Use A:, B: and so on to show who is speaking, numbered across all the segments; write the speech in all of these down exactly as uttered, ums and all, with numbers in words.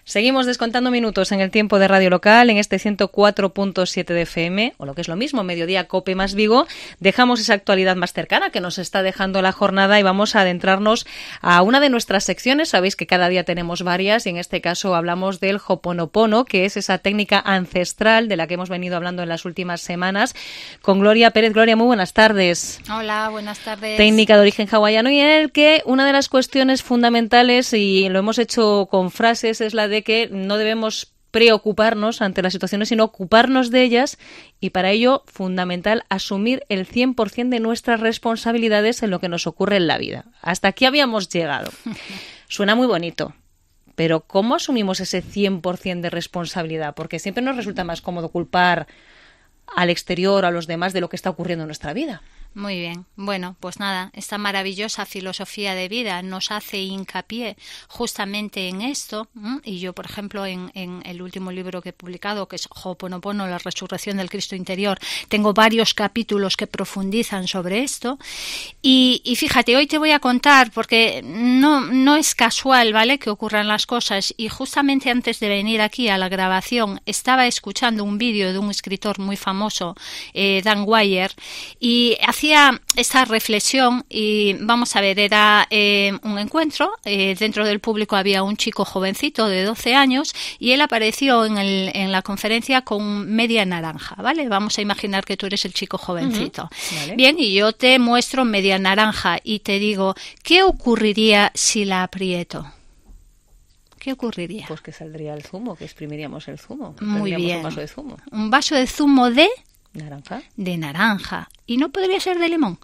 A: Seguimos descontando minutos en el tiempo de Radio Local, en este ciento cuatro punto siete de F M, o lo que es lo mismo, Mediodía Cope más Vigo. Dejamos esa actualidad más cercana que nos está dejando la jornada y vamos a adentrarnos a una de nuestras secciones. Sabéis que cada día tenemos varias y en este caso hablamos del Ho'oponopono, que es esa técnica ancestral de la que hemos venido hablando en las últimas semanas, con Gloria Pérez. Gloria, muy buenas tardes.
B: Hola, buenas tardes.
A: Técnica de origen hawaiano, y en el que una de las cuestiones fundamentales, y lo hemos hecho con frases, es la de que no debemos preocuparnos ante las situaciones, sino ocuparnos de ellas, y para ello fundamental asumir el cien por ciento de nuestras responsabilidades en lo que nos ocurre en la vida. Hasta aquí habíamos llegado. Suena muy bonito, pero ¿cómo asumimos ese cien por ciento de responsabilidad? Porque siempre nos resulta más cómodo culpar al exterior, a los demás, de lo que está ocurriendo en nuestra vida.
B: Muy bien. Bueno, pues nada, esta maravillosa filosofía de vida nos hace hincapié justamente en esto, ¿m? Y yo, por ejemplo, en, en el último libro que he publicado, que es Ho'oponopono, la resurrección del Cristo interior, tengo varios capítulos que profundizan sobre esto. Y, y fíjate, hoy te voy a contar, porque no, no es casual, ¿vale?, que ocurran las cosas. Y justamente antes de venir aquí a la grabación, estaba escuchando un vídeo de un escritor muy famoso, eh, Dan Wyer, y hacía esta reflexión. Y vamos a ver, era eh, un encuentro, eh, dentro del público había un chico jovencito de doce años y él apareció en, el, en la conferencia con media naranja, ¿vale? Vamos a imaginar que tú eres el chico jovencito. Uh-huh. Vale. Bien, y yo te muestro media naranja y te digo, ¿qué ocurriría si la aprieto? ¿Qué ocurriría?
A: Pues que saldría el zumo, que exprimiríamos el zumo.
B: Muy bien.
A: Un vaso de zumo.
B: Un vaso de zumo de...
A: ¿Naranja?
B: De naranja. ¿Y no podría ser de limón?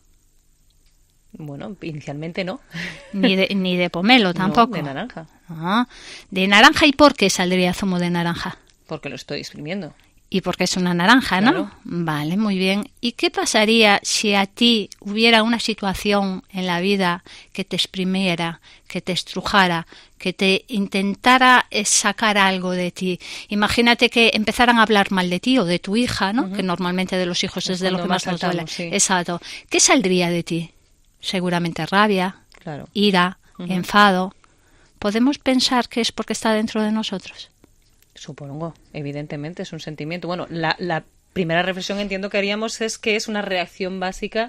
A: Bueno, inicialmente no.
B: Ni de, ni de pomelo tampoco.
A: No, de naranja.
B: Ah, de naranja. ¿Y por qué saldría zumo de naranja?
A: Porque lo estoy exprimiendo.
B: Y porque es una naranja, ¿no?
A: Claro.
B: Vale, muy bien. ¿Y qué pasaría si a ti hubiera una situación en la vida que te exprimiera, que te estrujara, que te intentara sacar algo de ti? Imagínate que empezaran a hablar mal de ti o de tu hija, ¿no? Uh-huh. Que normalmente de los hijos es, es de lo que más nos duele. Sí. Exacto. ¿Qué saldría de ti? Seguramente rabia,
A: claro.
B: ira,
A: uh-huh.
B: enfado. ¿Podemos pensar que es porque está dentro de nosotros?
A: Supongo, evidentemente es un sentimiento. Bueno, la, la primera reflexión entiendo que haríamos es que es una reacción básica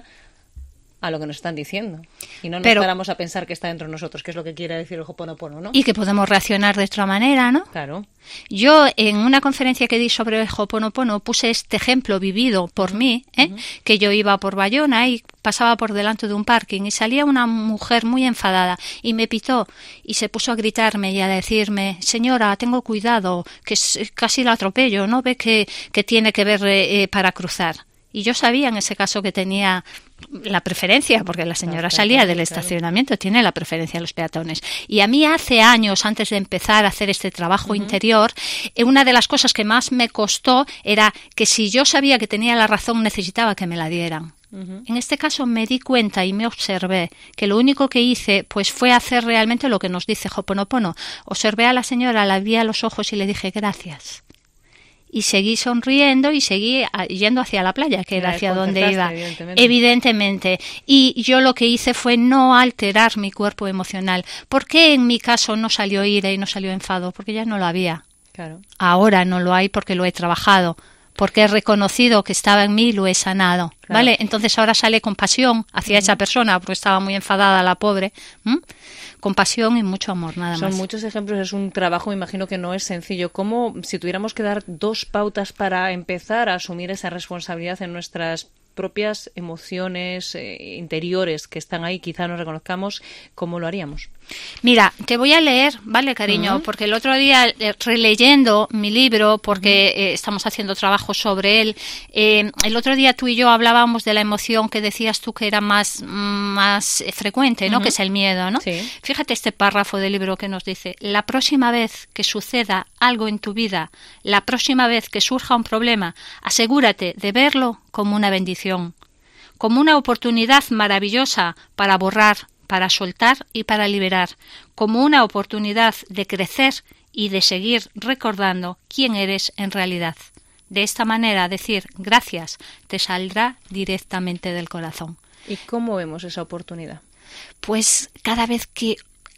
A: a lo que nos están diciendo. Y no nos Pero, paramos a pensar que está dentro de nosotros, que es lo que quiere decir el Ho'oponopono, ¿no?
B: Y que podemos reaccionar de otra manera, ¿no?
A: Claro.
B: Yo, en una conferencia que di sobre el Ho'oponopono, puse este ejemplo vivido por mí, ¿eh? Uh-huh. Que yo iba por Bayona y pasaba por delante de un parking y salía una mujer muy enfadada y me pitó y se puso a gritarme y a decirme, señora, tengo cuidado, que casi la atropello, ¿no ve que, que tiene que ver eh, para cruzar? Y yo sabía en ese caso que tenía la preferencia, porque la señora salía del estacionamiento, claro. Tiene la preferencia a los peatones. Y a mí hace años, antes de empezar a hacer este trabajo uh-huh. interior, una de las cosas que más me costó era que si yo sabía que tenía la razón, necesitaba que me la dieran. Uh-huh. En este caso me di cuenta y me observé que lo único que hice pues fue hacer realmente lo que nos dice Ho'oponopono. Observé a la señora, la vi a los ojos y le dije gracias. Y seguí sonriendo y seguí yendo hacia la playa, que era hacia donde iba. Evidentemente. evidentemente. Y yo lo que hice fue no alterar mi cuerpo emocional. ¿Por qué en mi caso no salió ira y no salió enfado? Porque ya no lo había.
A: Claro.
B: Ahora no lo hay porque lo he trabajado, porque he reconocido que estaba en mí y lo he sanado. Claro. ¿Vale? Entonces ahora sale compasión hacia uh-huh. esa persona, porque estaba muy enfadada la pobre. ¿Mm? Compasión y mucho amor, nada
A: Son
B: más.
A: Son muchos ejemplos, es un trabajo, me imagino que no es sencillo. ¿Cómo, si tuviéramos que dar dos pautas para empezar a asumir esa responsabilidad en nuestras propias emociones eh, interiores que están ahí, quizá nos reconozcamos, cómo lo haríamos?
B: Mira, te voy a leer, ¿vale, cariño? Uh-huh. Porque el otro día, eh, releyendo mi libro, porque uh-huh. eh, estamos haciendo trabajo sobre él, eh, el otro día tú y yo hablábamos de la emoción que decías tú que era más, más frecuente, ¿no? Uh-huh. Que es el miedo, ¿no?
A: Sí.
B: Fíjate este párrafo del libro que nos dice, la próxima vez que suceda algo en tu vida, la próxima vez que surja un problema, asegúrate de verlo como una bendición, como una oportunidad maravillosa para borrar, para soltar y para liberar, como una oportunidad de crecer y de seguir recordando quién eres en realidad. De esta manera, decir gracias te saldrá directamente del corazón.
A: ¿Y cómo vemos esa oportunidad?
B: Pues cada vez que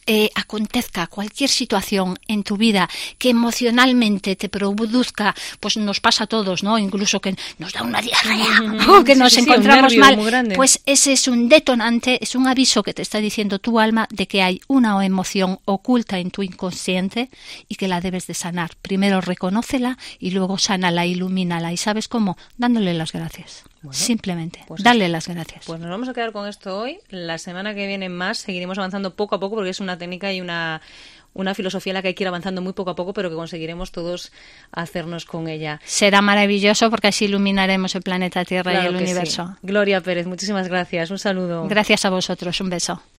B: eh, acontezca cualquier situación en tu vida que emocionalmente te produzca, pues nos pasa a todos, ¿no? Incluso que nos da una diarrea mm-hmm. o que nos sí, sí, encontramos sí, mal, pues ese es un detonante, es un aviso que te está diciendo tu alma de que hay una emoción oculta en tu inconsciente y que la debes de sanar. Primero reconócela y luego sánala, ilumínala. ¿Y sabes cómo? Dándole las gracias. Bueno, simplemente, pues darle es. las gracias.
A: Pues nos vamos a quedar con esto hoy. La semana que viene más seguiremos avanzando poco a poco porque es una técnica y una, una filosofía en la que hay que ir avanzando muy poco a poco, pero que conseguiremos todos hacernos con ella.
B: Será maravilloso porque así iluminaremos el planeta Tierra claro y el universo.
A: Sí. Gloria Pérez, muchísimas gracias. Un saludo.
B: Gracias a vosotros. Un beso.